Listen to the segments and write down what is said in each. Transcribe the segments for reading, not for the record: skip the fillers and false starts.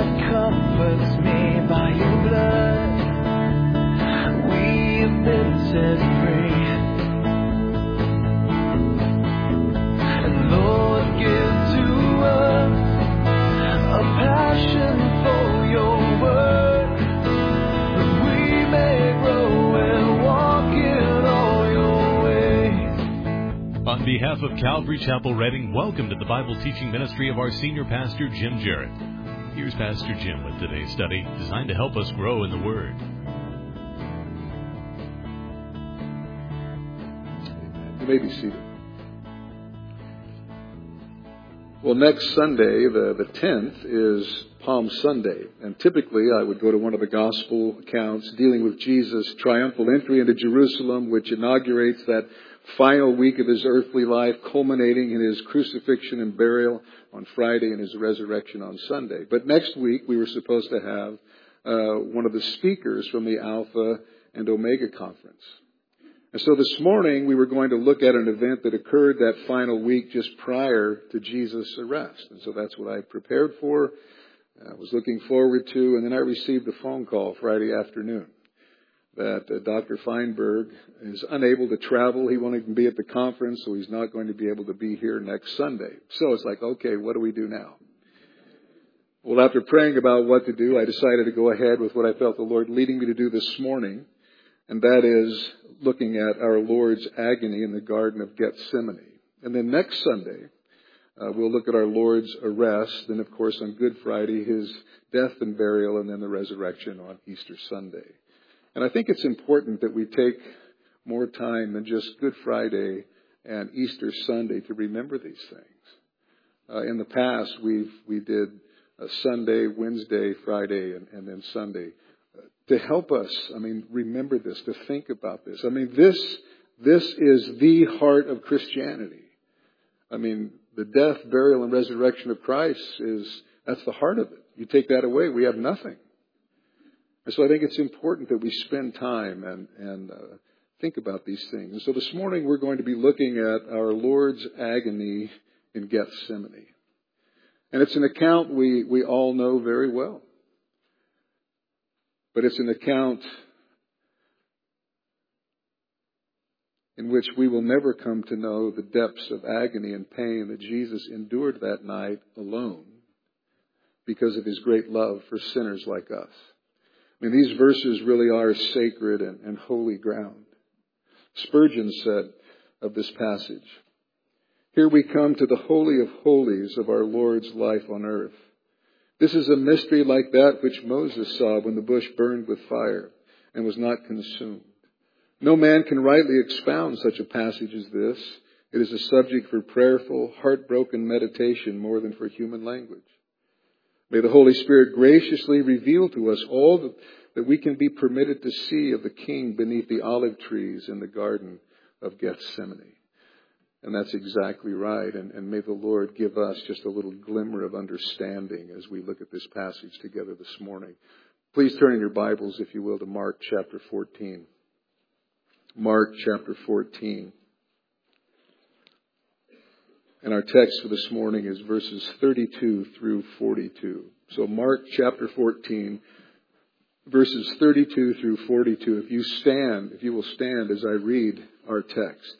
God comforts me by your blood. We have been set free. And Lord, give to us a passion for your word, that we may grow and walk in all your ways. On behalf of Calvary Chapel Reading, welcome to the Bible teaching ministry of our senior pastor, Jim Jarrett. Here's Pastor Jim with today's study, designed to help us grow in the Word. You may be seated. Well, next Sunday, the 10th, is Palm Sunday. And typically, I would go to one of the gospel accounts dealing with Jesus' triumphal entry into Jerusalem, which inaugurates that final week of his earthly life, culminating in his crucifixion and burial on Friday and his resurrection on Sunday. But next week, we were supposed to have one of the speakers from the Alpha and Omega Conference. And so this morning, we were going to look at an event that occurred that final week just prior to Jesus' arrest. And so that's what I prepared for, I was looking forward to, and then I received a phone call Friday afternoon that Dr. Feinberg is unable to travel. He won't even be at the conference, so he's not going to be able to be here next Sunday. So it's like, okay, what do we do now? Well, after praying about what to do, I decided to go ahead with what I felt the Lord leading me to do this morning, and that is looking at our Lord's agony in the Garden of Gethsemane. And then next Sunday, we'll look at our Lord's arrest, then of course on Good Friday, his death and burial, and then the resurrection on Easter Sunday. And I think it's important that we take more time than just Good Friday and Easter Sunday to remember these things. In the past, we did Sunday, Wednesday, Friday, and then Sunday. To help us, remember this, to think about this. This is the heart of Christianity. The death, burial, and resurrection of Christ that's the heart of it. You take that away, we have nothing. And so I think it's important that we spend time and think about these things. And so this morning we're going to be looking at our Lord's agony in Gethsemane. And it's an account we all know very well. But it's an account in which we will never come to know the depths of agony and pain that Jesus endured that night alone because of his great love for sinners like us. These verses really are sacred and holy ground. Spurgeon said of this passage, "Here we come to the Holy of Holies of our Lord's life on earth. This is a mystery like that which Moses saw when the bush burned with fire and was not consumed. No man can rightly expound such a passage as this. It is a subject for prayerful, heartbroken meditation more than for human language. May the Holy Spirit graciously reveal to us all that we can be permitted to see of the King beneath the olive trees in the Garden of Gethsemane." And that's exactly right. And may the Lord give us just a little glimmer of understanding as we look at this passage together this morning. Please turn in your Bibles, if you will, to Mark chapter 14. Mark chapter 14. And our text for this morning is verses 32 through 42. So Mark chapter 14, verses 32 through 42. If you will stand as I read our text.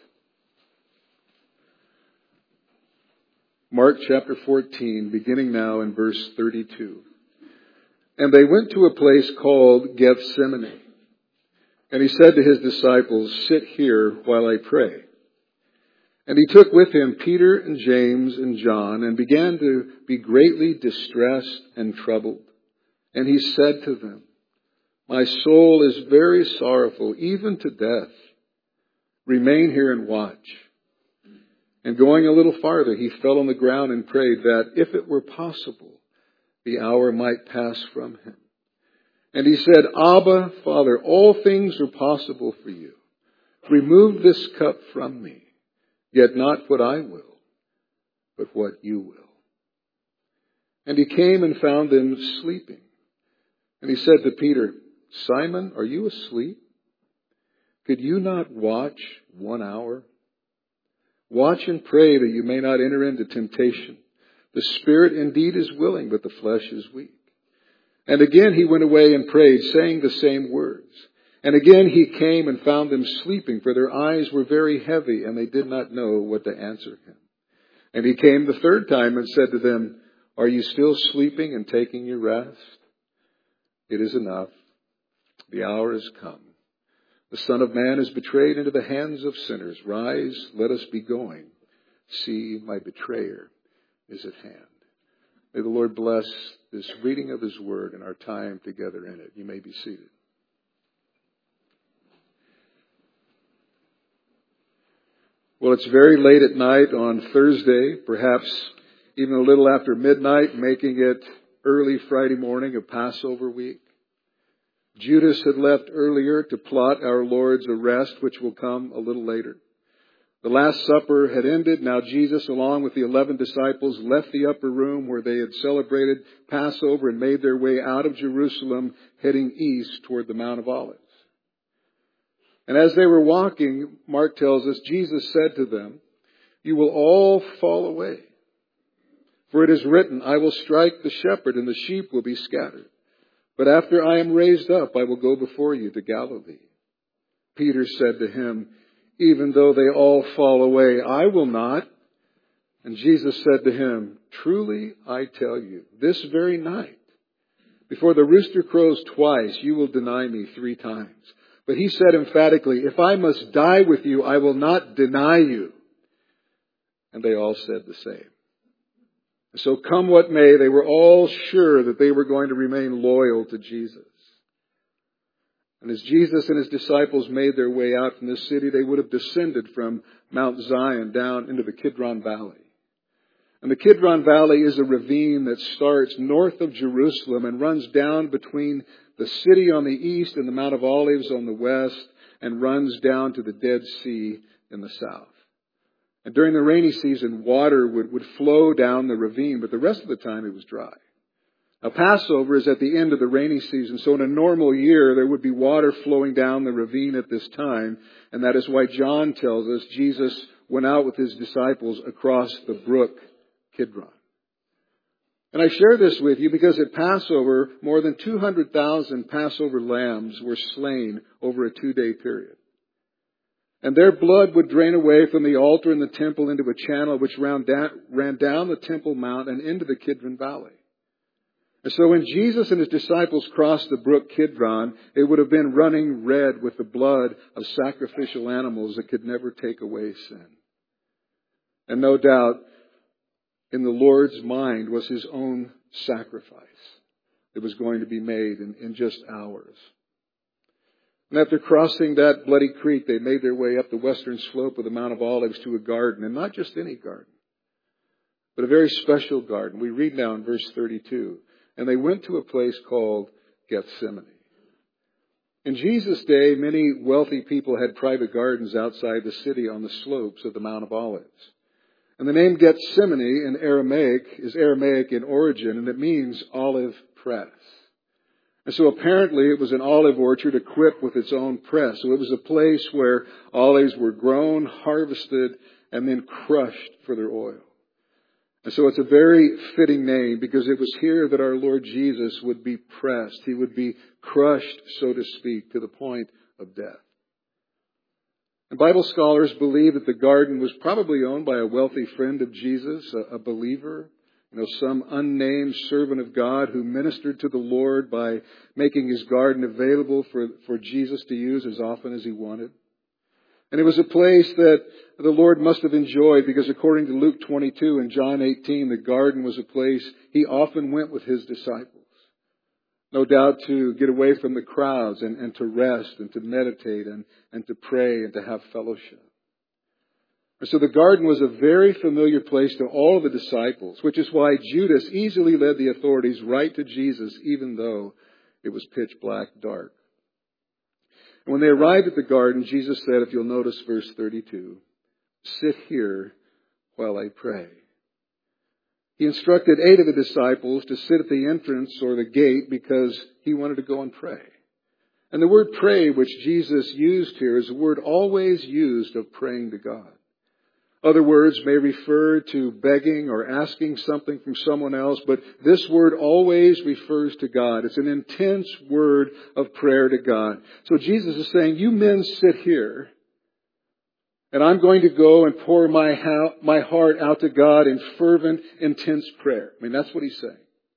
Mark chapter 14, beginning now in verse 32. "And they went to a place called Gethsemane. And he said to his disciples, 'Sit here while I pray.' And he took with him Peter and James and John and began to be greatly distressed and troubled. And he said to them, 'My soul is very sorrowful, even to death. Remain here and watch.' And going a little farther, he fell on the ground and prayed that, if it were possible, the hour might pass from him. And he said, 'Abba, Father, all things are possible for you. Remove this cup from me, yet not what I will, but what you will.' And he came and found them sleeping. And he said to Peter, 'Simon, are you asleep? Could you not watch 1 hour? Watch and pray that you may not enter into temptation. The spirit indeed is willing, but the flesh is weak.' And again he went away and prayed, saying the same words. And again he came and found them sleeping, for their eyes were very heavy, and they did not know what to answer him. And he came the third time and said to them, Are you still sleeping and taking your rest? It is enough. The hour has come. The Son of Man is betrayed into the hands of sinners. Rise, let us be going. See, my betrayer is at hand. May the Lord bless this reading of His Word and our time together in it. You may be seated. Well, it's very late at night on Thursday, perhaps even a little after midnight, making it early Friday morning of Passover week. Judas had left earlier to plot our Lord's arrest, which will come a little later. The Last Supper had ended. Now Jesus, along with the 11 disciples, left the upper room where they had celebrated Passover and made their way out of Jerusalem, heading east toward the Mount of Olives. And as they were walking, Mark tells us, Jesus said to them, You will all fall away. For it is written, I will strike the shepherd, and the sheep will be scattered. But after I am raised up, I will go before you to Galilee. Peter said to him, Even though they all fall away, I will not. And Jesus said to him, Truly I tell you, this very night, before the rooster crows twice, you will deny me 3 times. But he said emphatically, If I must die with you, I will not deny you. And they all said the same. So come what may, they were all sure that they were going to remain loyal to Jesus. And as Jesus and His disciples made their way out from this city, they would have descended from Mount Zion down into the Kidron Valley. And the Kidron Valley is a ravine that starts north of Jerusalem and runs down between the city on the east and the Mount of Olives on the west, and runs down to the Dead Sea in the south. And during the rainy season, water would flow down the ravine, but the rest of the time it was dry. Now, Passover is at the end of the rainy season, so in a normal year, there would be water flowing down the ravine at this time, and that is why John tells us Jesus went out with His disciples across the brook Kidron. And I share this with you because at Passover, more than 200,000 Passover lambs were slain over a 2-day period. And their blood would drain away from the altar in the temple into a channel which ran down the Temple Mount and into the Kidron Valley. And so when Jesus and His disciples crossed the brook Kidron, it would have been running red with the blood of sacrificial animals that could never take away sin. And no doubt, in the Lord's mind was His own sacrifice that was going to be made in just hours. And after crossing that bloody creek, they made their way up the western slope of the Mount of Olives to a garden, and not just any garden, but a very special garden. We read now in verse 32, and they went to a place called Gethsemane. In Jesus' day, many wealthy people had private gardens outside the city on the slopes of the Mount of Olives. And the name Gethsemane in Aramaic is Aramaic in origin, and it means olive press. And so apparently it was an olive orchard equipped with its own press. So it was a place where olives were grown, harvested, and then crushed for their oil. And so it's a very fitting name because it was here that our Lord Jesus would be pressed. He would be crushed, so to speak, to the point of death. And Bible scholars believe that the garden was probably owned by a wealthy friend of Jesus, a believer, some unnamed servant of God who ministered to the Lord by making his garden available for Jesus to use as often as He wanted. And it was a place that the Lord must have enjoyed because according to Luke 22 and John 18, the garden was a place He often went with His disciples. No doubt to get away from the crowds and to rest and to meditate and to pray and to have fellowship. And so the garden was a very familiar place to all of the disciples, which is why Judas easily led the authorities right to Jesus, even though it was pitch black dark. And when they arrived at the garden, Jesus said, if you'll notice verse 32, sit here while I pray. He instructed 8 of the disciples to sit at the entrance or the gate because He wanted to go and pray. And the word pray, which Jesus used here, is a word always used of praying to God. Other words may refer to begging or asking something from someone else, but this word always refers to God. It's an intense word of prayer to God. So Jesus is saying, you men sit here, and I'm going to go and pour my heart out to God in fervent, intense prayer. I mean, that's what he's saying.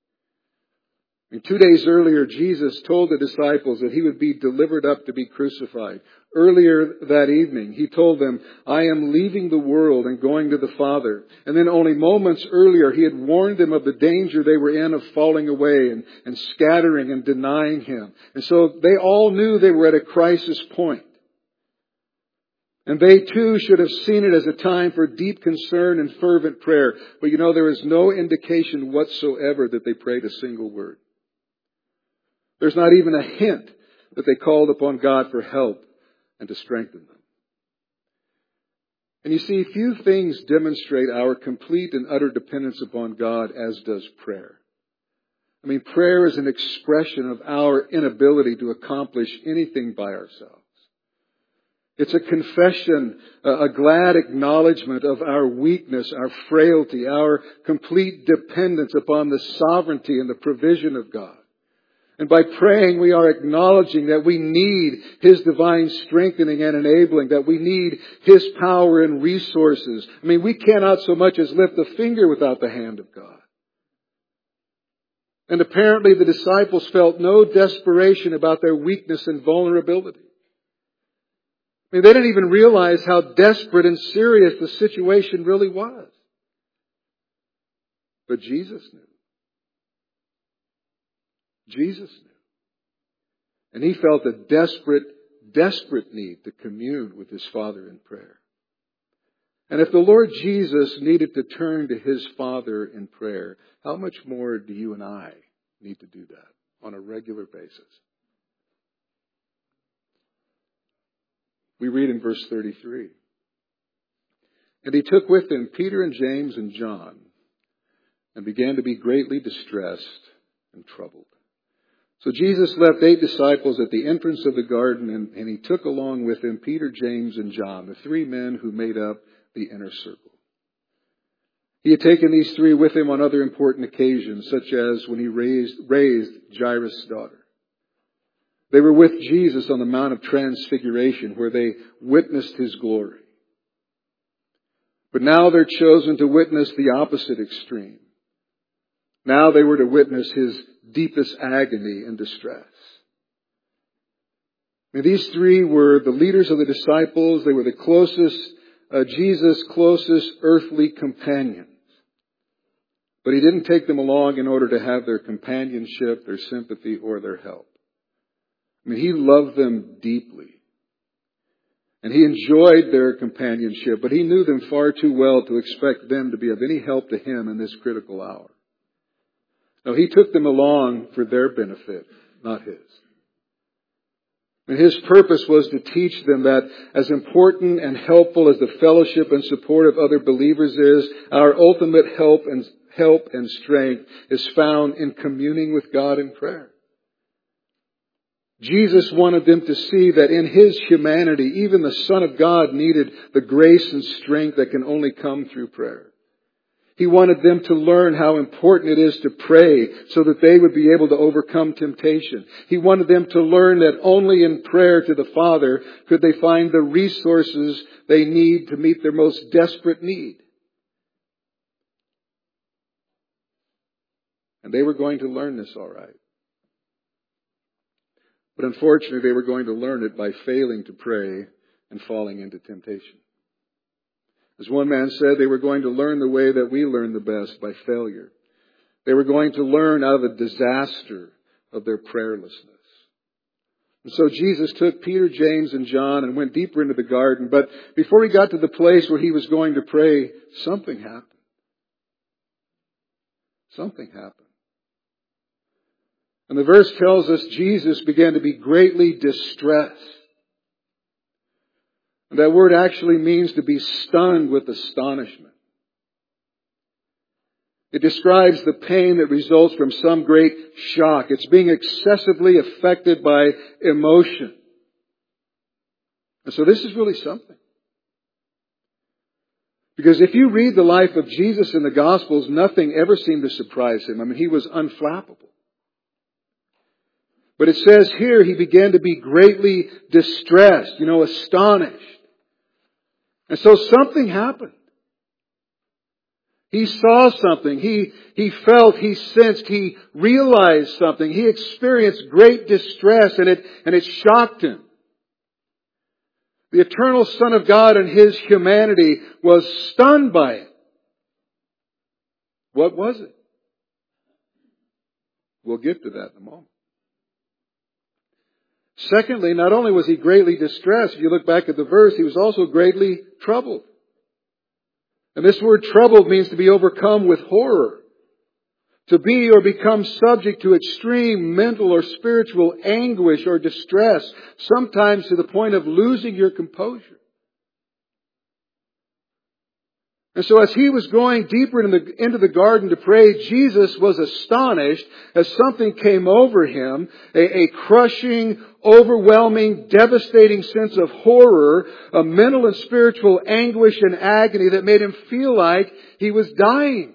2 days earlier, Jesus told the disciples that he would be delivered up to be crucified. Earlier that evening, he told them, I am leaving the world and going to the Father. And then only moments earlier, he had warned them of the danger they were in of falling away and scattering and denying him. And so they all knew they were at a crisis point. And they too should have seen it as a time for deep concern and fervent prayer. But there is no indication whatsoever that they prayed a single word. There's not even a hint that they called upon God for help and to strengthen them. And you see, few things demonstrate our complete and utter dependence upon God as does prayer. I mean, prayer is an expression of our inability to accomplish anything by ourselves. It's a confession, a glad acknowledgement of our weakness, our frailty, our complete dependence upon the sovereignty and the provision of God. And by praying, we are acknowledging that we need His divine strengthening and enabling, that we need His power and resources. I mean, we cannot so much as lift a finger without the hand of God. And apparently the disciples felt no desperation about their weakness and vulnerability. I mean, they didn't even realize how desperate and serious the situation really was. But Jesus knew. Jesus knew. And He felt a desperate need to commune with His Father in prayer. And if the Lord Jesus needed to turn to His Father in prayer, how much more do you and I need to do that on a regular basis? We read in verse 33. And He took with Him Peter and James and John and began to be greatly distressed and troubled. So Jesus left 8 disciples at the entrance of the garden, and He took along with Him Peter, James, and John, the 3 men who made up the inner circle. He had taken these 3 with Him on other important occasions, such as when He raised Jairus' daughter. They were with Jesus on the Mount of Transfiguration, where they witnessed His glory. But now they're chosen to witness the opposite extreme. Now they were to witness His deepest agony and distress. And these 3 were the leaders of the disciples. They were the Jesus' closest earthly companions. But He didn't take them along in order to have their companionship, their sympathy, or their help. I mean, He loved them deeply. And He enjoyed their companionship, but He knew them far too well to expect them to be of any help to Him in this critical hour. No, He took them along for their benefit, not His. And His purpose was to teach them that as important and helpful as the fellowship and support of other believers is, our ultimate help and strength is found in communing with God in prayer. Jesus wanted them to see that in His humanity, even the Son of God needed the grace and strength that can only come through prayer. He wanted them to learn how important it is to pray so that they would be able to overcome temptation. He wanted them to learn that only in prayer to the Father could they find the resources they need to meet their most desperate need. And they were going to learn this all right. But unfortunately, they were going to learn it by failing to pray and falling into temptation. As one man said, they were going to learn the way that we learn the best, by failure. They were going to learn out of the disaster of their prayerlessness. And so Jesus took Peter, James, and John and went deeper into the garden. But before He got to the place where He was going to pray, something happened. Something happened. And the verse tells us Jesus began to be greatly distressed. And that word actually means to be stunned with astonishment. It describes the pain that results from some great shock. It's being excessively affected by emotion. And so this is really something. Because if you read the life of Jesus in the Gospels, nothing ever seemed to surprise him. I mean, he was unflappable. But it says here he began to be greatly distressed, astonished. And so something happened. He saw something. He felt, he sensed, he realized something. He experienced great distress and it shocked him. The eternal Son of God and His humanity was stunned by it. What was it? We'll get to that in a moment. Secondly, not only was he greatly distressed, if you look back at the verse, he was also greatly troubled. And this word troubled means to be overcome with horror. To be or become subject to extreme mental or spiritual anguish or distress, sometimes to the point of losing your composure. And so as he was going deeper into the garden to pray, Jesus was astonished as something came over him, a crushing, overwhelming, devastating sense of horror, a mental and spiritual anguish and agony that made him feel like he was dying.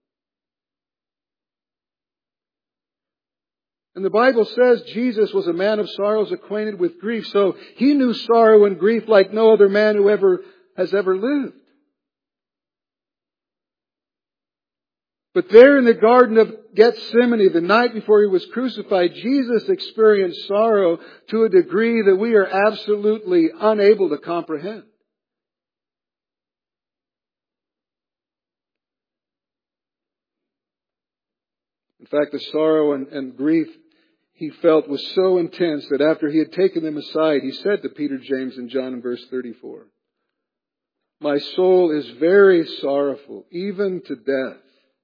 And the Bible says Jesus was a man of sorrows, acquainted with grief. So he knew sorrow and grief like no other man who has ever lived. But there in the Garden of Gethsemane, the night before He was crucified, Jesus experienced sorrow to a degree that we are absolutely unable to comprehend. In fact, the sorrow and grief He felt was so intense that after He had taken them aside, He said to Peter, James, and John in verse 34, "My soul is very sorrowful, even to death.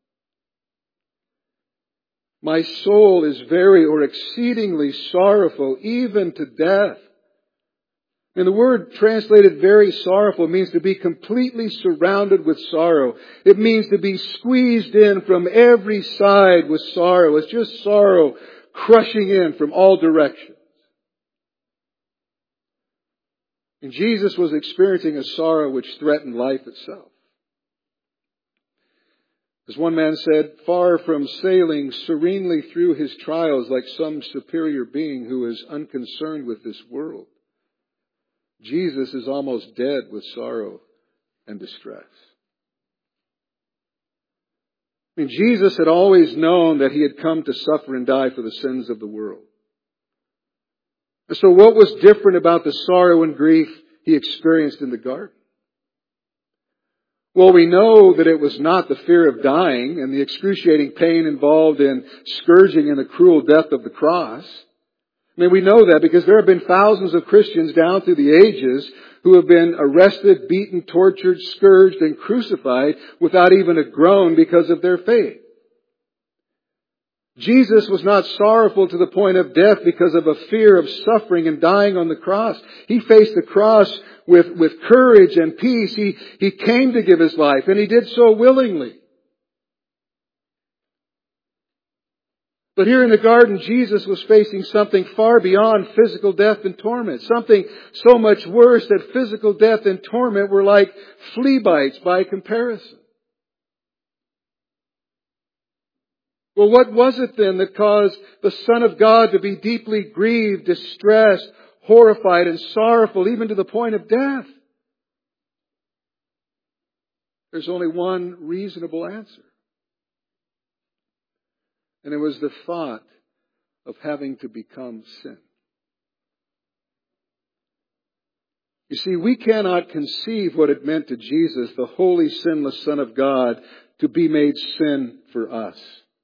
My soul is very or exceedingly sorrowful, even to death." And the word translated very sorrowful means to be completely surrounded with sorrow. It means to be squeezed in from every side with sorrow. It's just sorrow crushing in from all directions. And Jesus was experiencing a sorrow which threatened life itself. As one man said, far from sailing serenely through his trials like some superior being who is unconcerned with this world, Jesus is almost dead with sorrow and distress. I mean, Jesus had always known that He had come to suffer and die for the sins of the world. And so what was different about the sorrow and grief He experienced in the garden? Well, we know that it was not the fear of dying and the excruciating pain involved in scourging and the cruel death of the cross. I mean, we know that because there have been thousands of Christians down through the ages who have been arrested, beaten, tortured, scourged, and crucified without even a groan because of their faith. Jesus was not sorrowful to the point of death because of a fear of suffering and dying on the cross. He faced the cross with courage and peace. He came to give His life, and He did so willingly. But here in the garden, Jesus was facing something far beyond physical death and torment. Something so much worse that physical death and torment were like flea bites by comparison. Well, what was it then that caused the Son of God to be deeply grieved, distressed, horrified, and sorrowful, even to the point of death? There's only one reasonable answer. And it was the thought of having to become sin. You see, we cannot conceive what it meant to Jesus, the holy, sinless Son of God, to be made sin for us.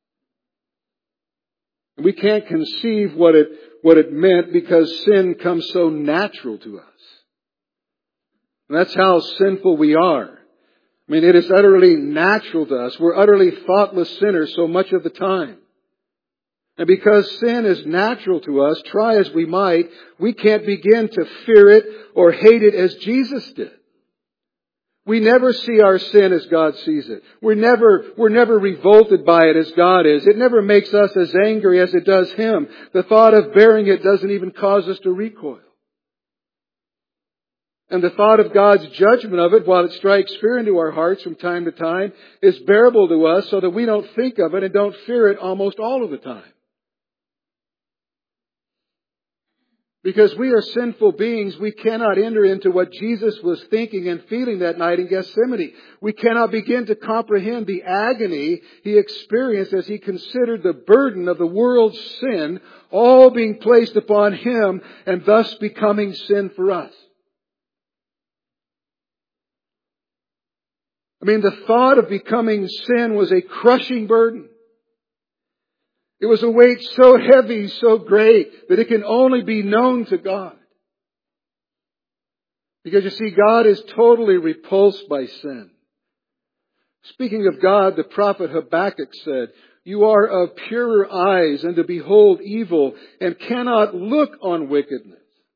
We can't conceive what it meant because sin comes so natural to us. And that's how sinful we are. I mean, it is utterly natural to us. We're utterly thoughtless sinners so much of the time. And because sin is natural to us, try as we might, we can't begin to fear it or hate it as Jesus did. We never see our sin as God sees it. We're never revolted by it as God is. It never makes us as angry as it does Him. The thought of bearing it doesn't even cause us to recoil. And the thought of God's judgment of it, while it strikes fear into our hearts from time to time, is bearable to us so that we don't think of it and don't fear it almost all of the time. Because we are sinful beings, we cannot enter into what Jesus was thinking and feeling that night in Gethsemane. We cannot begin to comprehend the agony He experienced as He considered the burden of the world's sin all being placed upon Him and thus becoming sin for us. I mean, the thought of becoming sin was a crushing burden. It was a weight so heavy, so great, that it can only be known to God. Because you see, God is totally repulsed by sin. Speaking of God, the prophet Habakkuk said, "You are of purer eyes and to behold evil and cannot look on wickedness."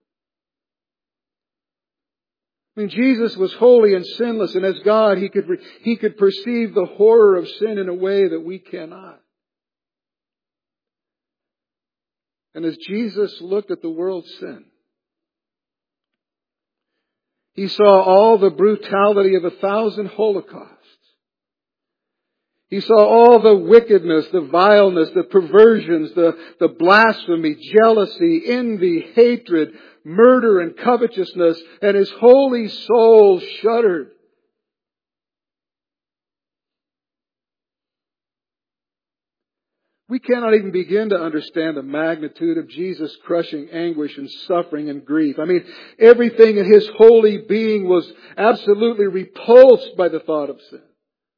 I mean, Jesus was holy and sinless, and as God, He could perceive the horror of sin in a way that we cannot. And as Jesus looked at the world's sin, He saw all the brutality of 1,000 holocausts. He saw all the wickedness, the vileness, the perversions, the blasphemy, jealousy, envy, hatred, murder, and covetousness, and His holy soul shuddered. We cannot even begin to understand the magnitude of Jesus' crushing anguish and suffering and grief. I mean, everything in His holy being was absolutely repulsed by the thought of sin.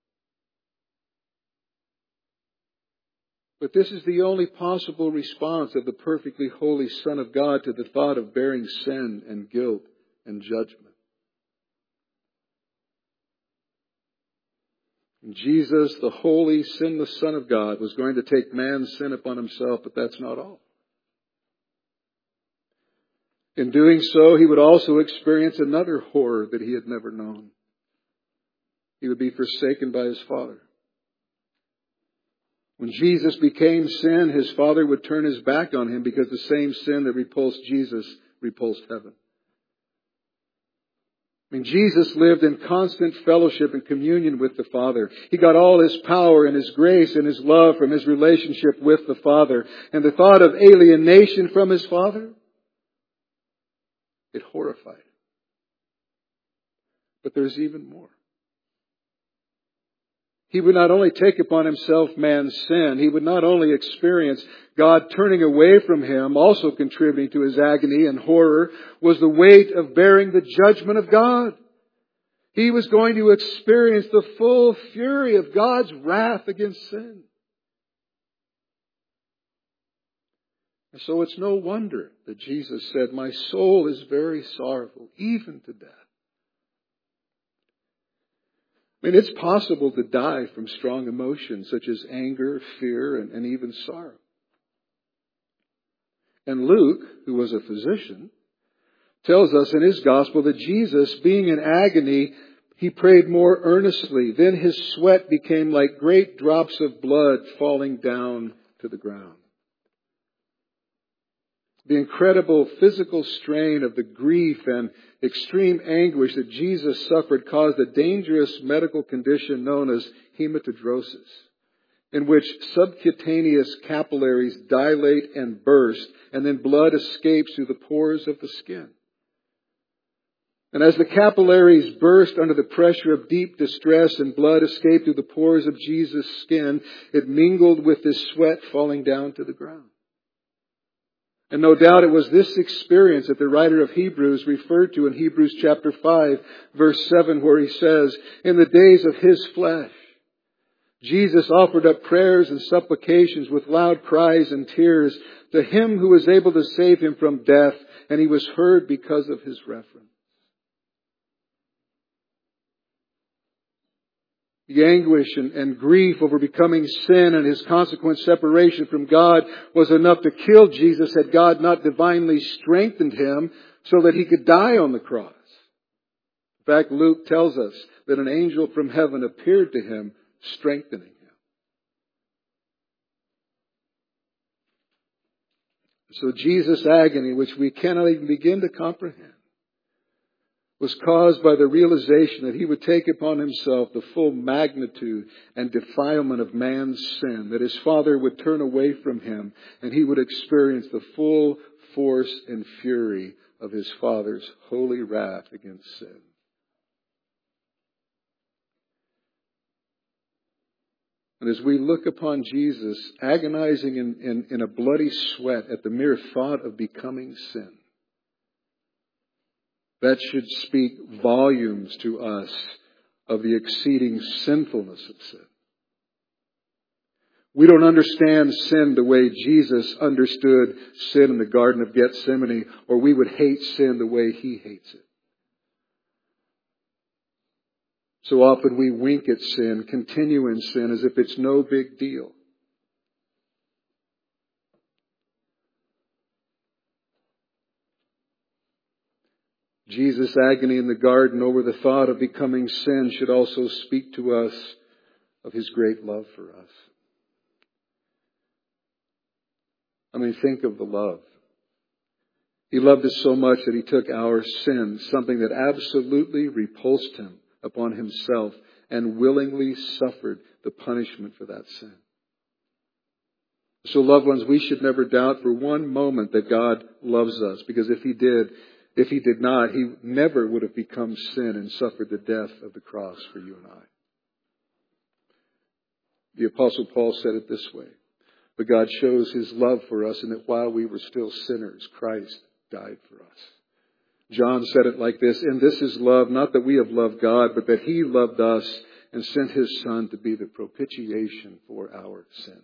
But this is the only possible response of the perfectly holy Son of God to the thought of bearing sin and guilt and judgment. And Jesus, the holy, sinless Son of God, was going to take man's sin upon Himself, but that's not all. In doing so, He would also experience another horror that He had never known. He would be forsaken by His Father. When Jesus became sin, His Father would turn His back on Him because the same sin that repulsed Jesus repulsed heaven. I mean, Jesus lived in constant fellowship and communion with the Father. He got all His power and His grace and His love from His relationship with the Father. And the thought of alienation from His Father, it horrified Him. But there's even more. He would not only take upon Himself man's sin, He would not only experience God turning away from Him, also contributing to His agony and horror, was the weight of bearing the judgment of God. He was going to experience the full fury of God's wrath against sin. And so it's no wonder that Jesus said, "My soul is very sorrowful, even to death." I mean, it's possible to die from strong emotions such as anger, fear, and even sorrow. And Luke, who was a physician, tells us in his gospel that Jesus, being in agony, He prayed more earnestly. Then His sweat became like great drops of blood falling down to the ground. The incredible physical strain of the grief and extreme anguish that Jesus suffered caused a dangerous medical condition known as hematidrosis, in which subcutaneous capillaries dilate and burst, and then blood escapes through the pores of the skin. And as the capillaries burst under the pressure of deep distress and blood escaped through the pores of Jesus' skin, it mingled with His sweat falling down to the ground. And no doubt it was this experience that the writer of Hebrews referred to in Hebrews chapter 5, verse 7, where he says, "In the days of His flesh, Jesus offered up prayers and supplications with loud cries and tears to Him who was able to save Him from death, and He was heard because of His reference." The anguish and grief over becoming sin and His consequent separation from God was enough to kill Jesus had God not divinely strengthened Him so that He could die on the cross. In fact, Luke tells us that an angel from heaven appeared to Him, strengthening Him. So Jesus' agony, which we cannot even begin to comprehend, was caused by the realization that he would take upon himself the full magnitude and defilement of man's sin, that his Father would turn away from him and he would experience the full force and fury of his Father's holy wrath against sin. And as we look upon Jesus agonizing in a bloody sweat at the mere thought of becoming sin, that should speak volumes to us of the exceeding sinfulness of sin. We don't understand sin the way Jesus understood sin in the Garden of Gethsemane, or we would hate sin the way He hates it. So often we wink at sin, continue in sin as if it's no big deal. Jesus' agony in the garden over the thought of becoming sin should also speak to us of His great love for us. I mean, think of the love. He loved us so much that He took our sin, something that absolutely repulsed Him, upon Himself and willingly suffered the punishment for that sin. So, loved ones, we should never doubt for one moment that God loves us, because if He did not, He never would have become sin and suffered the death of the cross for you and I. The Apostle Paul said it this way: but God shows His love for us in that while we were still sinners, Christ died for us. John said it like this: and this is love, not that we have loved God, but that He loved us and sent His Son to be the propitiation for our sins.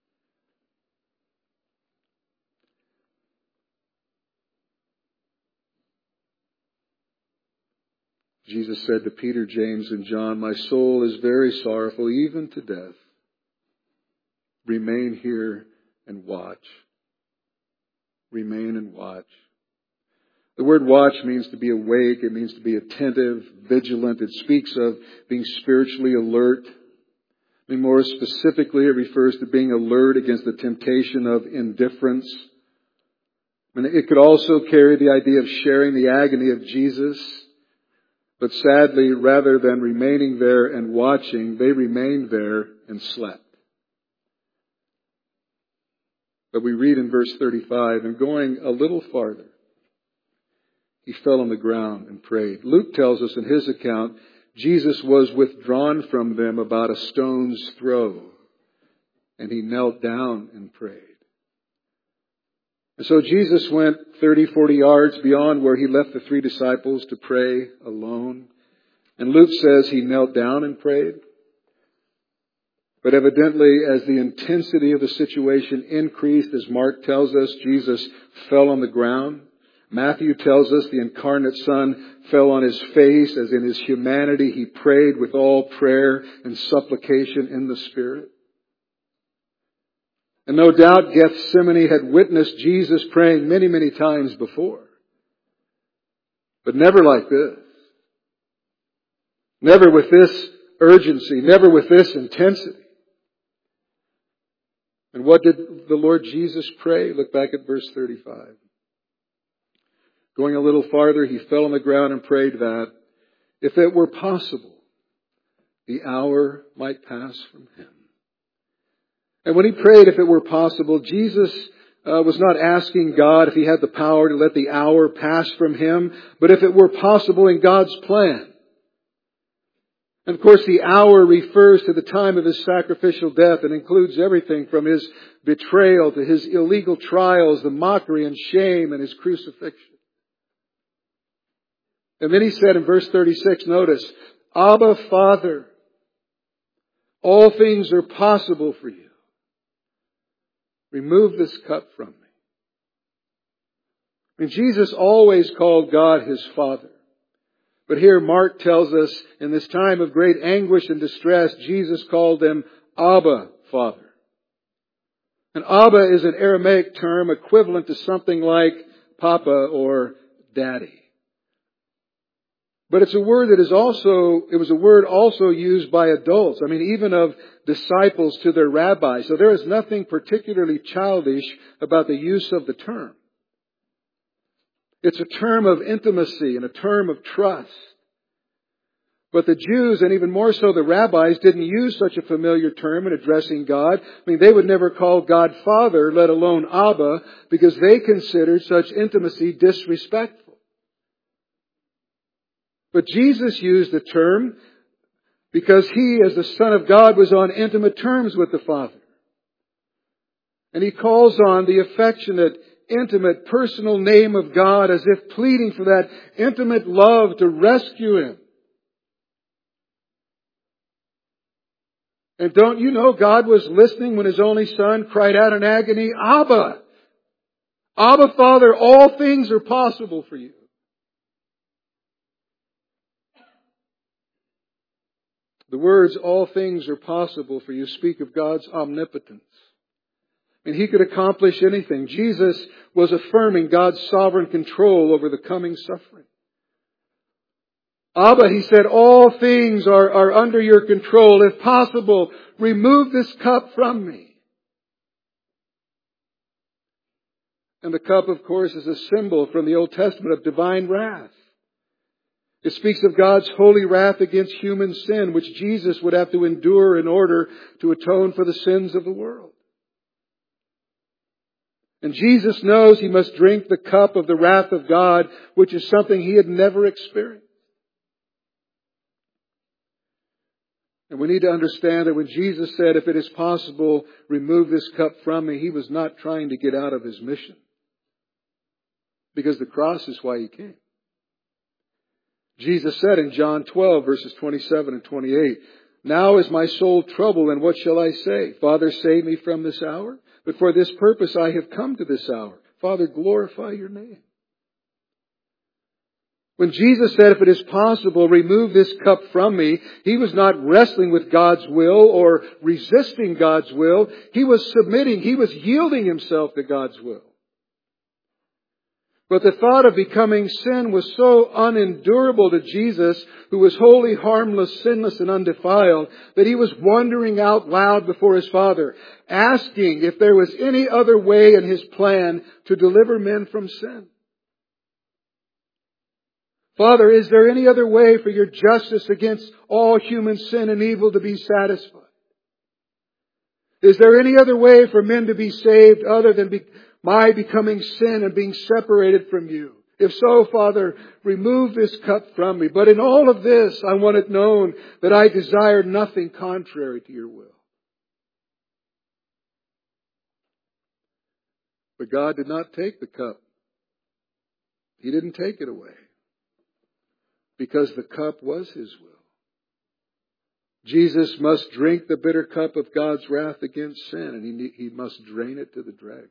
Jesus said to Peter, James, and John, my soul is very sorrowful, even to death. Remain here and watch. Remain and watch. The word watch means to be awake. It means to be attentive, vigilant. It speaks of being spiritually alert. I mean, more specifically, it refers to being alert against the temptation of indifference. I mean, it could also carry the idea of sharing the agony of Jesus. But sadly, rather than remaining there and watching, they remained there and slept. But we read in verse 35, and going a little farther, He fell on the ground and prayed. Luke tells us in his account, Jesus was withdrawn from them about a stone's throw, and He knelt down and prayed. And so Jesus went 30, 40 yards beyond where He left the 3 disciples to pray alone. And Luke says He knelt down and prayed. But evidently, as the intensity of the situation increased, as Mark tells us, Jesus fell on the ground. Matthew tells us the incarnate Son fell on His face, as in His humanity He prayed with all prayer and supplication in the Spirit. And no doubt Gethsemane had witnessed Jesus praying many, many times before. But never like this. Never with this urgency. Never with this intensity. And what did the Lord Jesus pray? Look back at verse 35. Going a little farther, He fell on the ground and prayed that, if it were possible, the hour might pass from Him. And when He prayed, if it were possible, Jesus was not asking God if He had the power to let the hour pass from Him, but if it were possible in God's plan. And of course, the hour refers to the time of His sacrificial death and includes everything from His betrayal to His illegal trials, the mockery and shame, and His crucifixion. And then He said in verse 36, notice, Abba, Father, all things are possible for You. Remove this cup from me. I mean, Jesus always called God His Father. But here Mark tells us, in this time of great anguish and distress, Jesus called Him Abba, Father. And Abba is an Aramaic term equivalent to something like Papa or Daddy. But it's a word that it was a word also used by adults. I mean, even of disciples to their rabbi. So there is nothing particularly childish about the use of the term. It's a term of intimacy and a term of trust. But the Jews, and even more so the rabbis, didn't use such a familiar term in addressing God. I mean, they would never call God Father, let alone Abba, because they considered such intimacy disrespectful. But Jesus used the term because He, as the Son of God, was on intimate terms with the Father. And He calls on the affectionate, intimate, personal name of God as if pleading for that intimate love to rescue Him. And don't you know God was listening when His only Son cried out in agony, Abba! Abba, Father, all things are possible for you. The words, all things are possible for you, speak of God's omnipotence. And He could accomplish anything. Jesus was affirming God's sovereign control over the coming suffering. Abba, He said, all things are under your control. If possible, remove this cup from me. And the cup, of course, is a symbol from the Old Testament of divine wrath. It speaks of God's holy wrath against human sin, which Jesus would have to endure in order to atone for the sins of the world. And Jesus knows He must drink the cup of the wrath of God, which is something He had never experienced. And we need to understand that when Jesus said, if it is possible, remove this cup from me, He was not trying to get out of His mission. Because the cross is why He came. Jesus said in John 12, verses 27 and 28, now is my soul troubled, and what shall I say? Father, save me from this hour. But for this purpose I have come to this hour. Father, glorify your name. When Jesus said, if it is possible, remove this cup from me, He was not wrestling with God's will or resisting God's will. He was submitting. He was yielding Himself to God's will. But the thought of becoming sin was so unendurable to Jesus, who was wholly harmless, sinless, and undefiled, that He was wondering out loud before His Father, asking if there was any other way in His plan to deliver men from sin. Father, is there any other way for your justice against all human sin and evil to be satisfied? Is there any other way for men to be saved other than my becoming sin and being separated from you? If so, Father, remove this cup from me. But in all of this, I want it known that I desire nothing contrary to your will. But God did not take the cup. He didn't take it away. Because the cup was His will. Jesus must drink the bitter cup of God's wrath against sin, and He must drain it to the dregs.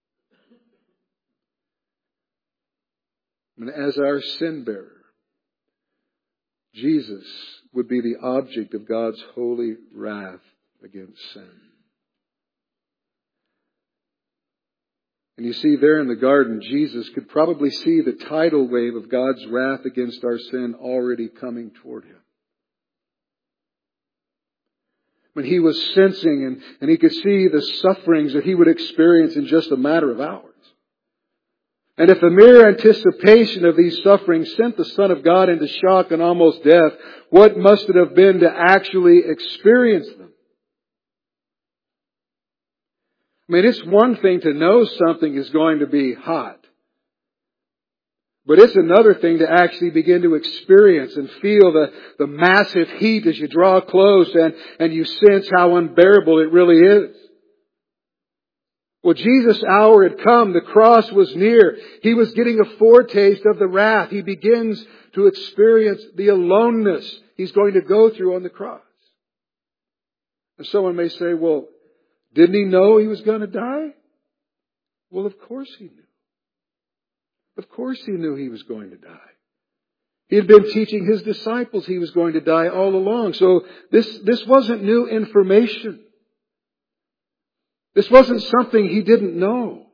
And as our sin bearer, Jesus would be the object of God's holy wrath against sin. And you see there in the garden, Jesus could probably see the tidal wave of God's wrath against our sin already coming toward Him. When He was sensing and He could see the sufferings that He would experience in just a matter of hours. And if the mere anticipation of these sufferings sent the Son of God into shock and almost death, what must it have been to actually experience them? I mean, it's one thing to know something is going to be hot. But it's another thing to actually begin to experience and feel the massive heat as you draw close and you sense how unbearable it really is. Well, Jesus' hour had come. The cross was near. He was getting a foretaste of the wrath. He begins to experience the aloneness He's going to go through on the cross. And someone may say, well, didn't He know He was going to die? Well, of course He knew. Of course He knew He was going to die. He had been teaching His disciples He was going to die all along. So this wasn't new information. This wasn't something He didn't know.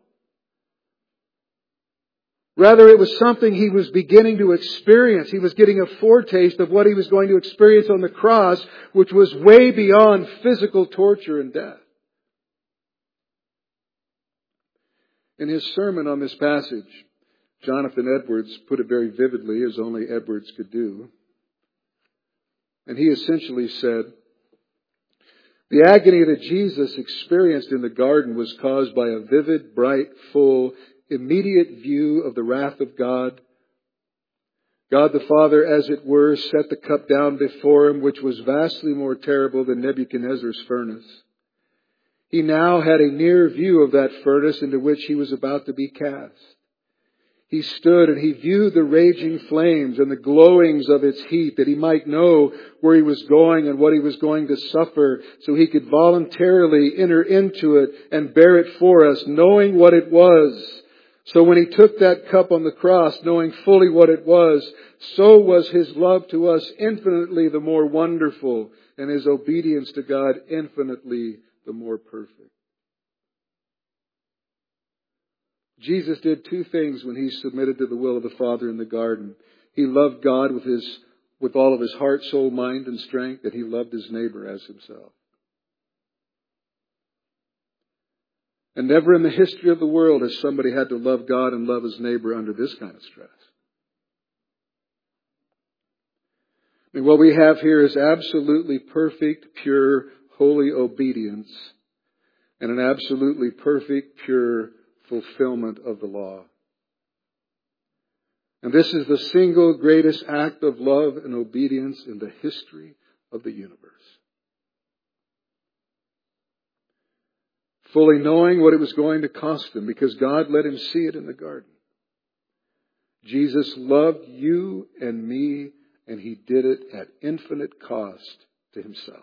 Rather, it was something He was beginning to experience. He was getting a foretaste of what He was going to experience on the cross, which was way beyond physical torture and death. In His sermon on this passage, Jonathan Edwards put it very vividly, as only Edwards could do. And he essentially said, the agony that Jesus experienced in the garden was caused by a vivid, bright, full, immediate view of the wrath of God. God the Father, as it were, set the cup down before him, which was vastly more terrible than Nebuchadnezzar's furnace. He now had a near view of that furnace into which he was about to be cast. He stood and he viewed the raging flames and the glowings of its heat, that he might know where he was going and what he was going to suffer, so he could voluntarily enter into it and bear it for us, knowing what it was. So when he took that cup on the cross, knowing fully what it was, so was his love to us infinitely the more wonderful, and his obedience to God infinitely the more perfect. Jesus did two things when he submitted to the will of the Father in the garden. He loved God with all of his heart, soul, mind, and strength, and he loved his neighbor as himself. And never in the history of the world has somebody had to love God and love his neighbor under this kind of stress. I mean, what we have here is absolutely perfect, pure, holy obedience, and an absolutely perfect, pure fulfillment of the law. And this is the single greatest act of love and obedience in the history of the universe. Fully knowing what it was going to cost him, because God let him see it in the garden. Jesus loved you and me, and he did it at infinite cost to himself.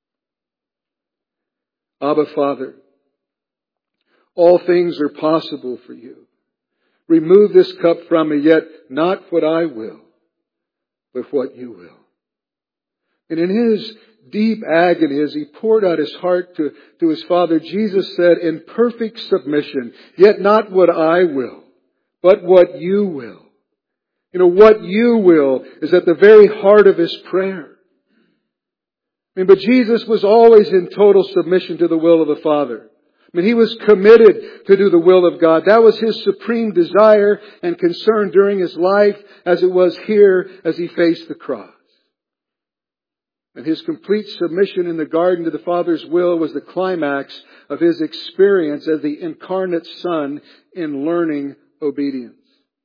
Abba, Father, all things are possible for you. Remove this cup from me, yet not what I will, but what you will. And in his deep agony, as he poured out his heart to his Father, Jesus said in perfect submission, yet not what I will, but what you will. You know, what you will is at the very heart of his prayer. But Jesus was always in total submission to the will of the Father. He was committed to do the will of God. That was his supreme desire and concern during his life, as it was here as he faced the cross. And his complete submission in the garden to the Father's will was the climax of his experience as the incarnate Son in learning obedience.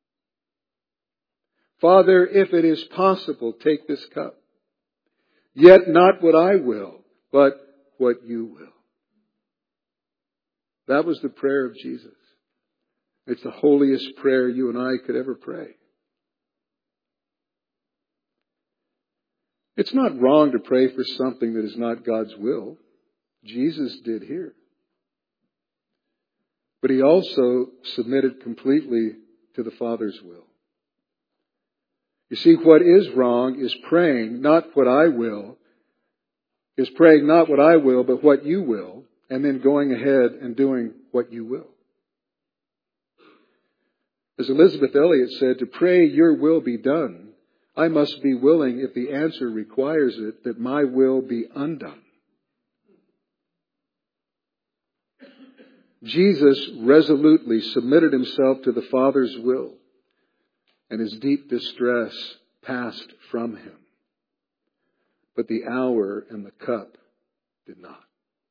Father, if it is possible, take this cup. Yet not what I will, but what you will. That was the prayer of Jesus. It's the holiest prayer you and I could ever pray. It's not wrong to pray for something that is not God's will. Jesus did here. But he also submitted completely to the Father's will. You see, what is wrong is praying not what I will, but what you will, and then going ahead and doing what you will. As Elizabeth Elliot said, to pray your will be done, I must be willing, if the answer requires it, that my will be undone. Jesus resolutely submitted himself to the Father's will, and his deep distress passed from him. But the hour and the cup did not.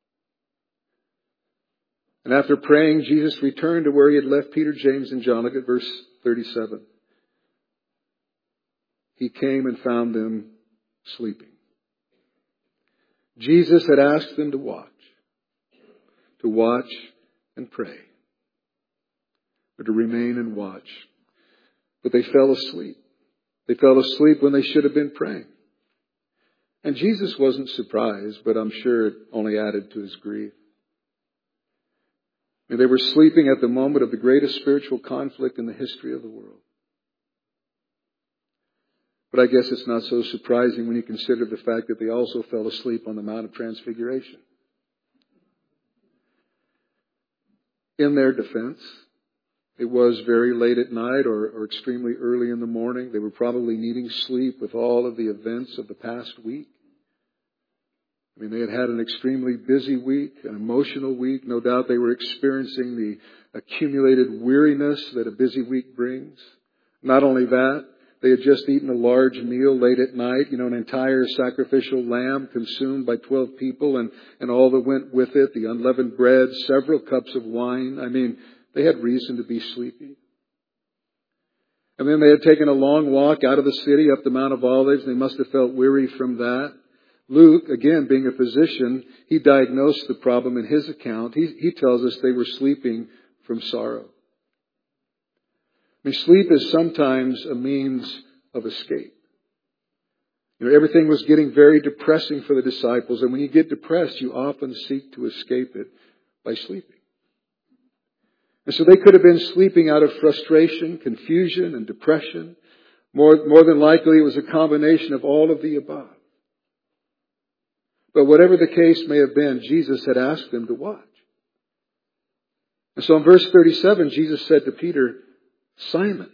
And after praying, Jesus returned to where he had left Peter, James, and John. Look at verse 37. He came and found them sleeping. Jesus had asked them to watch and pray, or to remain and watch. But they fell asleep. They fell asleep when they should have been praying. And Jesus wasn't surprised, but I'm sure it only added to his grief. And they were sleeping at the moment of the greatest spiritual conflict in the history of the world. But I guess it's not so surprising when you consider the fact that they also fell asleep on the Mount of Transfiguration. In their defense, it was very late at night or extremely early in the morning. They were probably needing sleep with all of the events of the past week. I mean, they had had an extremely busy week, an emotional week. No doubt they were experiencing the accumulated weariness that a busy week brings. Not only that, they had just eaten a large meal late at night, an entire sacrificial lamb consumed by 12 people and all that went with it, the unleavened bread, several cups of wine. I mean, they had reason to be sleepy. And then they had taken a long walk out of the city up the Mount of Olives. They must have felt weary from that. Luke, again, being a physician, he diagnosed the problem in his account. He tells us they were sleeping from sorrow. I mean, sleep is sometimes a means of escape. Everything was getting very depressing for the disciples, and when you get depressed, you often seek to escape it by sleeping. And so they could have been sleeping out of frustration, confusion, and depression. More than likely, it was a combination of all of the above. But whatever the case may have been, Jesus had asked them to watch. And so in verse 37, Jesus said to Peter, Simon.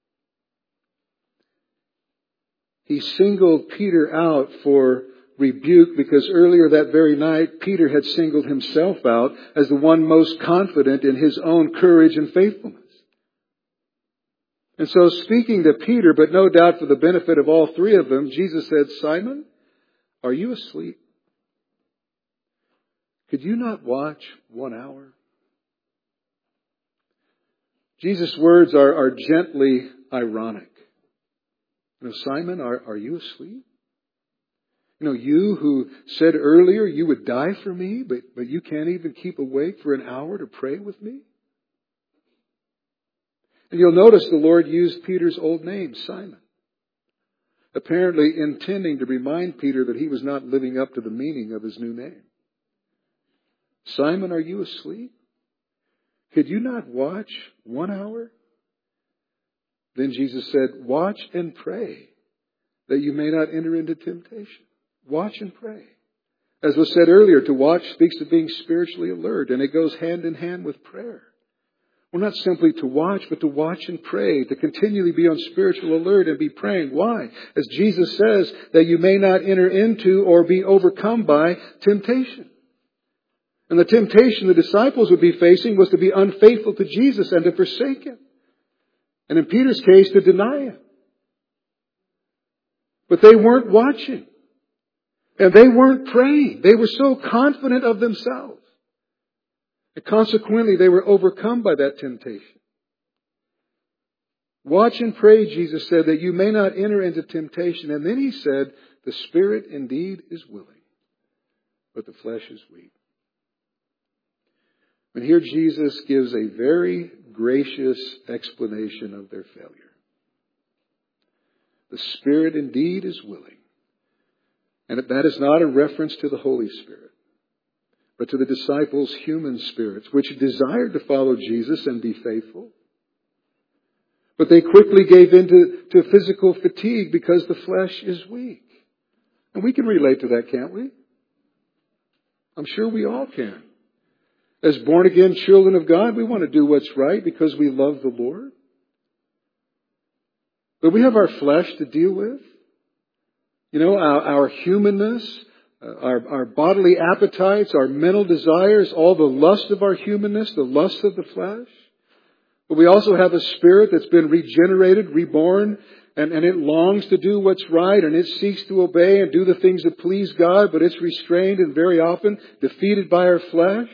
He singled Peter out for rebuke because earlier that very night, Peter had singled himself out as the one most confident in his own courage and faithfulness. And so speaking to Peter, but no doubt for the benefit of all three of them, Jesus said, Simon, are you asleep? Could you not watch 1 hour? Jesus' words are gently ironic. Simon, are you asleep? You who said earlier you would die for me, but you can't even keep awake for an hour to pray with me? And you'll notice the Lord used Peter's old name, Simon, apparently intending to remind Peter that he was not living up to the meaning of his new name. Simon, are you asleep? Could you not watch 1 hour? Then Jesus said, watch and pray that you may not enter into temptation. Watch and pray. As was said earlier, to watch speaks of being spiritually alert, and it goes hand in hand with prayer. Well, not simply to watch, but to watch and pray, to continually be on spiritual alert and be praying. Why? As Jesus says, that you may not enter into or be overcome by temptation. And the temptation the disciples would be facing was to be unfaithful to Jesus and to forsake Him. And in Peter's case, to deny Him. But they weren't watching. And they weren't praying. They were so confident of themselves. And consequently, they were overcome by that temptation. Watch and pray, Jesus said, that you may not enter into temptation. And then He said, the spirit indeed is willing, but the flesh is weak. And here Jesus gives a very gracious explanation of their failure. The Spirit indeed is willing. And that is not a reference to the Holy Spirit, but to the disciples' human spirits, which desired to follow Jesus and be faithful. But they quickly gave in to physical fatigue because the flesh is weak. And we can relate to that, can't we? I'm sure we all can. As born-again children of God, we want to do what's right because we love the Lord. But we have our flesh to deal with. Our humanness, our bodily appetites, our mental desires, all the lust of our humanness, the lust of the flesh. But we also have a spirit that's been regenerated, reborn, and it longs to do what's right, and it seeks to obey and do the things that please God, but it's restrained and very often defeated by our flesh.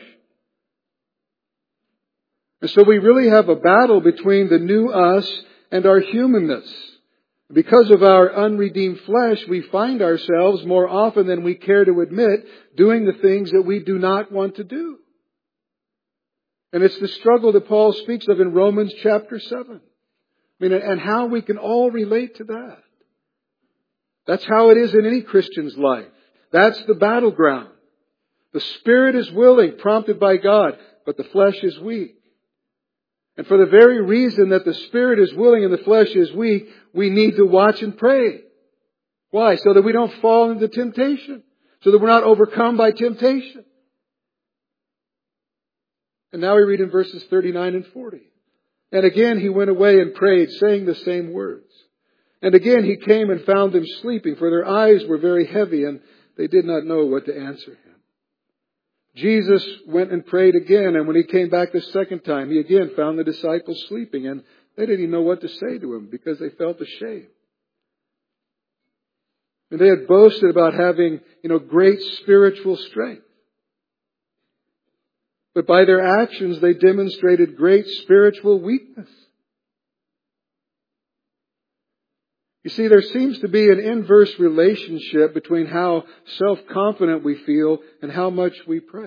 And so we really have a battle between the new us and our humanness. Because of our unredeemed flesh, we find ourselves more often than we care to admit doing the things that we do not want to do. And it's the struggle that Paul speaks of in Romans chapter 7. And how we can all relate to that. That's how it is in any Christian's life. That's the battleground. The spirit is willing, prompted by God, but the flesh is weak. And for the very reason that the spirit is willing and the flesh is weak, we need to watch and pray. Why? So that we don't fall into temptation. So that we're not overcome by temptation. And now we read in verses 39 and 40. And again he went away and prayed, saying the same words. And again he came and found them sleeping, for their eyes were very heavy, and they did not know what to answer him. Jesus went and prayed again, and when he came back the second time, he again found the disciples sleeping, and they didn't even know what to say to him because they felt ashamed. And they had boasted about having, great spiritual strength. But by their actions, they demonstrated great spiritual weakness. You see, there seems to be an inverse relationship between how self-confident we feel and how much we pray.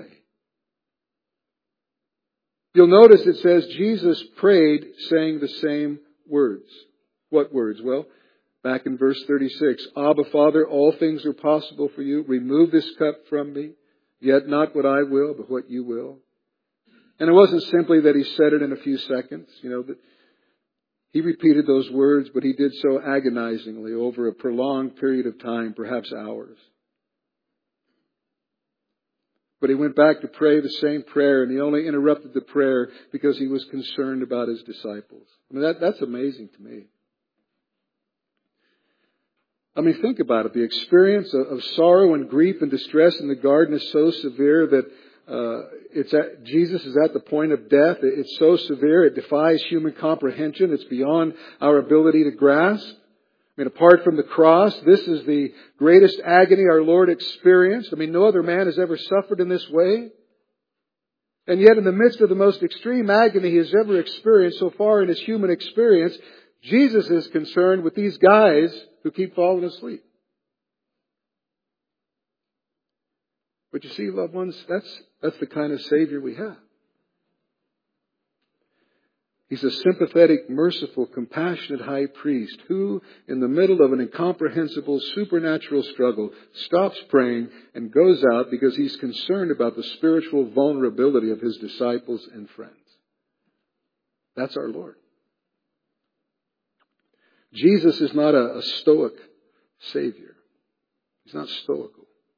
You'll notice it says Jesus prayed saying the same words. What words? Well, back in verse 36, Abba, Father, all things are possible for you. Remove this cup from me, yet not what I will, but what you will. And it wasn't simply that he said it in a few seconds, that he repeated those words, but he did so agonizingly over a prolonged period of time, perhaps hours. But he went back to pray the same prayer, and he only interrupted the prayer because he was concerned about his disciples. That's amazing to me. Think about it. The experience of sorrow and grief and distress in the garden is so severe that Jesus is at the point of death. It's so severe, it defies human comprehension. It's beyond our ability to grasp. Apart from the cross, this is the greatest agony our Lord experienced. No other man has ever suffered in this way. And yet in the midst of the most extreme agony he has ever experienced so far in his human experience, Jesus is concerned with these guys who keep falling asleep. But you see, loved ones, that's the kind of Savior we have. He's a sympathetic, merciful, compassionate high priest who, in the middle of an incomprehensible supernatural struggle, stops praying and goes out because he's concerned about the spiritual vulnerability of his disciples and friends. That's our Lord. Jesus is not a stoic Savior. He's not stoical.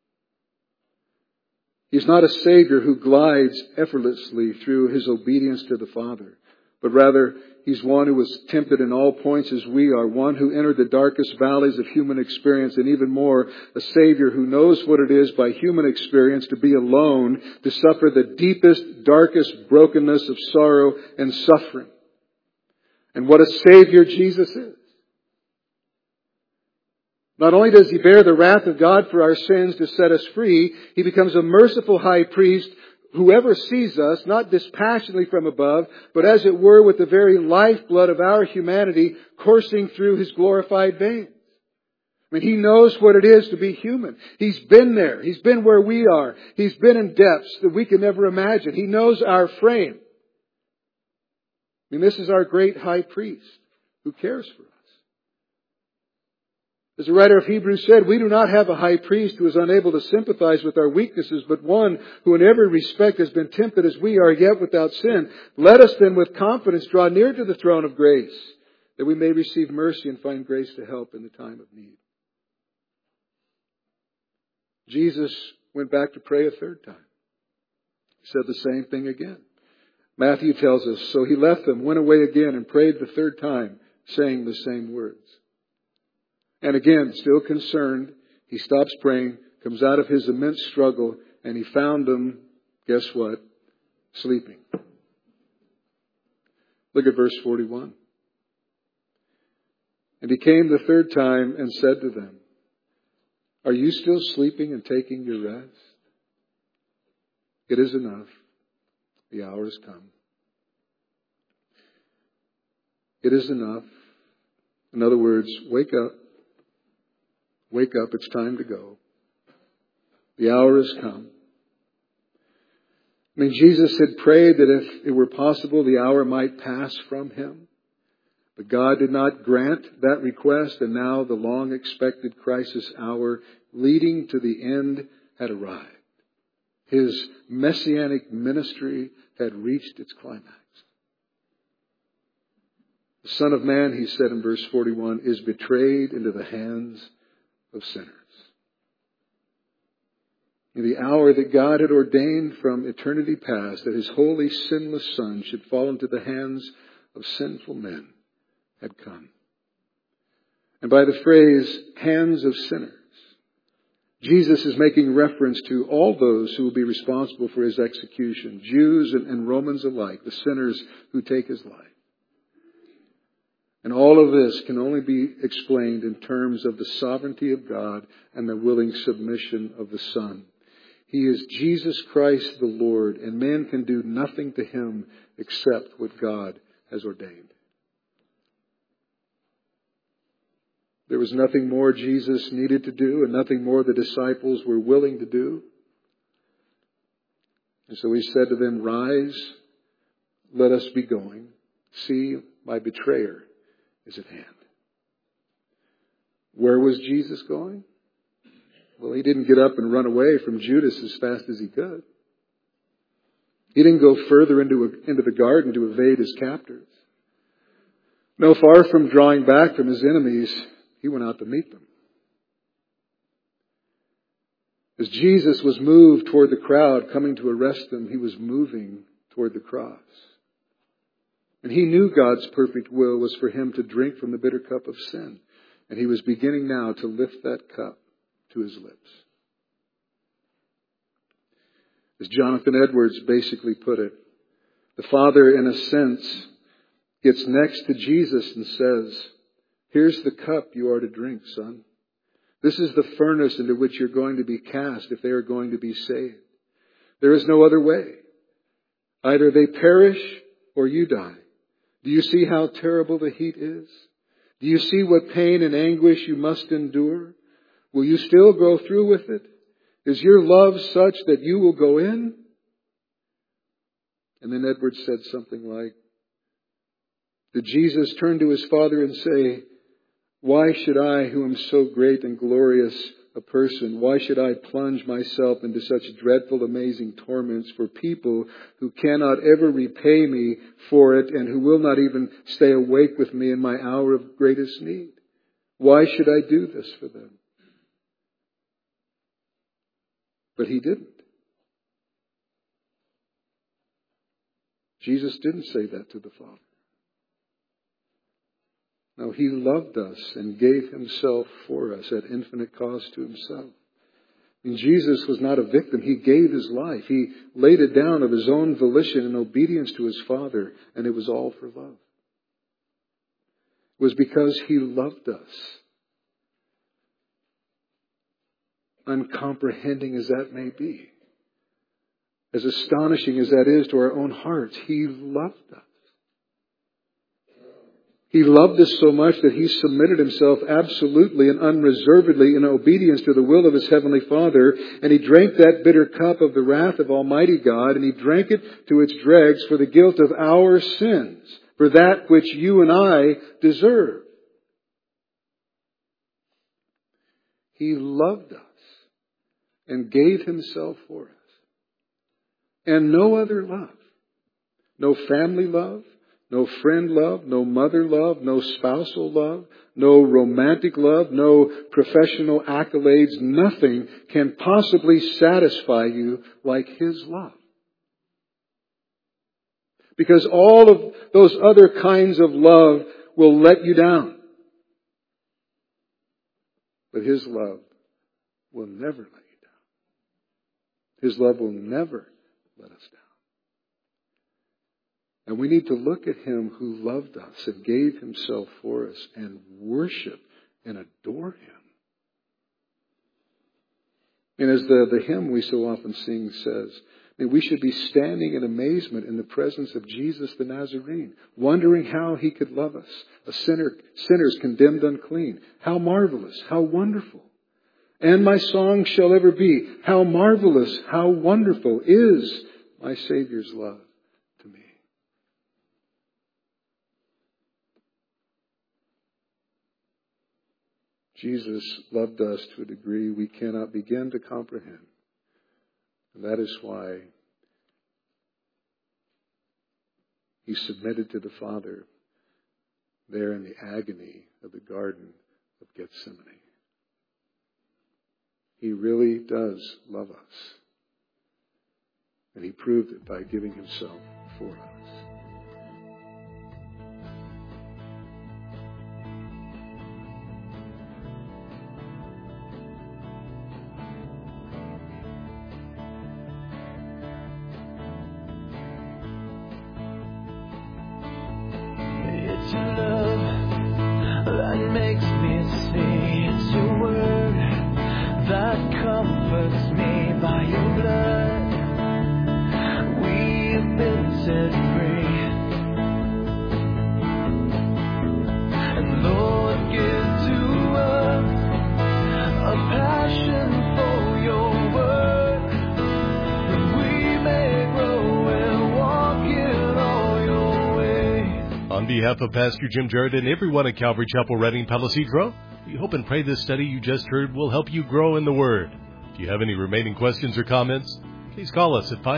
He's not a Savior who glides effortlessly through his obedience to the Father, but rather he's one who was tempted in all points as we are, one who entered the darkest valleys of human experience, and even more, a Savior who knows what it is by human experience to be alone, to suffer the deepest, darkest brokenness of sorrow and suffering. And what a Savior Jesus is. Not only does he bear the wrath of God for our sins to set us free, he becomes a merciful high priest. Whoever sees us, not dispassionately from above, but as it were with the very lifeblood of our humanity coursing through his glorified veins. He knows what it is to be human. He's been there. He's been where we are. He's been in depths that we can never imagine. He knows our frame. This is our great high priest who cares for us. As the writer of Hebrews said, we do not have a high priest who is unable to sympathize with our weaknesses, but one who in every respect has been tempted as we are, yet without sin. Let us then with confidence draw near to the throne of grace, that we may receive mercy and find grace to help in the time of need. Jesus went back to pray a third time. He said the same thing again. Matthew tells us, so he left them, went away again, and prayed the third time, saying the same words. And again, still concerned, he stops praying, comes out of his immense struggle, and he found them, guess what? Sleeping. Look at verse 41. And he came the third time and said to them, are you still sleeping and taking your rest? It is enough. The hour has come. It is enough. In other words, wake up. Wake up, it's time to go. The hour has come. Jesus had prayed that if it were possible, the hour might pass from him. But God did not grant that request, and now the long-expected crisis hour leading to the end had arrived. His messianic ministry had reached its climax. The Son of Man, he said in verse 41, is betrayed into the hands of sinners. In the hour that God had ordained from eternity past that his holy, sinless Son should fall into the hands of sinful men had come. And by the phrase, hands of sinners, Jesus is making reference to all those who will be responsible for his execution, Jews and Romans alike, the sinners who take his life. And all of this can only be explained in terms of the sovereignty of God and the willing submission of the Son. He is Jesus Christ the Lord, and man can do nothing to him except what God has ordained. There was nothing more Jesus needed to do and nothing more the disciples were willing to do. And so he said to them, "Rise, let us be going. See, my betrayer is at hand." Where was Jesus going? Well, he didn't get up and run away from Judas as fast as he could. He didn't go further into the garden to evade his captors. No, far from drawing back from his enemies, he went out to meet them. As Jesus was moved toward the crowd coming to arrest them, he was moving toward the cross. And he knew God's perfect will was for him to drink from the bitter cup of sin. And he was beginning now to lift that cup to his lips. As Jonathan Edwards basically put it, the Father, in a sense, gets next to Jesus and says, "Here's the cup you are to drink, son. This is the furnace into which you're going to be cast if they are going to be saved. There is no other way. Either they perish or you die. Do you see how terrible the heat is? Do you see what pain and anguish you must endure? Will you still go through with it? Is your love such that you will go in?" And then Edwards said something like, did Jesus turn to his Father and say, "Why should I, who am so great and glorious a person, why should I plunge myself into such dreadful, amazing torments for people who cannot ever repay me for it and who will not even stay awake with me in my hour of greatest need? Why should I do this for them?" But he didn't. Jesus didn't say that to the Father. No, he loved us and gave himself for us at infinite cost to himself. And Jesus was not a victim. He gave his life. He laid it down of his own volition in obedience to his Father, and it was all for love. It was because he loved us. Uncomprehending as that may be, as astonishing as that is to our own hearts, he loved us. He loved us so much that he submitted himself absolutely and unreservedly in obedience to the will of his heavenly Father. And he drank that bitter cup of the wrath of Almighty God, and he drank it to its dregs for the guilt of our sins, for that which you and I deserve. He loved us and gave himself for us. And no other love, no family love, no friend love, no mother love, no spousal love, no romantic love, no professional accolades, nothing can possibly satisfy you like his love. Because all of those other kinds of love will let you down. But his love will never let you down. His love will never let us down. And we need to look at him who loved us and gave himself for us and worship and adore him. And as the hymn we so often sing says, we should be standing in amazement in the presence of Jesus the Nazarene, wondering how he could love us, sinners condemned unclean. How marvelous, how wonderful. And my song shall ever be, how marvelous, how wonderful is my Savior's love to me. Jesus loved us to a degree we cannot begin to comprehend. And that is why he submitted to the Father there in the agony of the Garden of Gethsemane. He really does love us. And he proved it by giving himself for us. behalf of Pastor Jim Jarrett and everyone at Calvary Chapel Redding Palo Cedro, we hope and pray this study you just heard will help you grow in the Word. If you have any remaining questions or comments, please call us at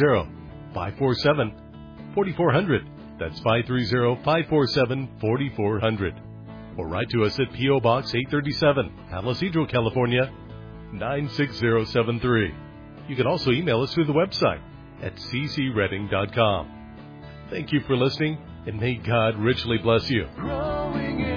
530-547-4400. That's 530-547-4400. Or write to us at P.O. Box 837, Palo Cedro, California, 96073. You can also email us through the website at ccredding.com. Thank you for listening, and may God richly bless you. Growing in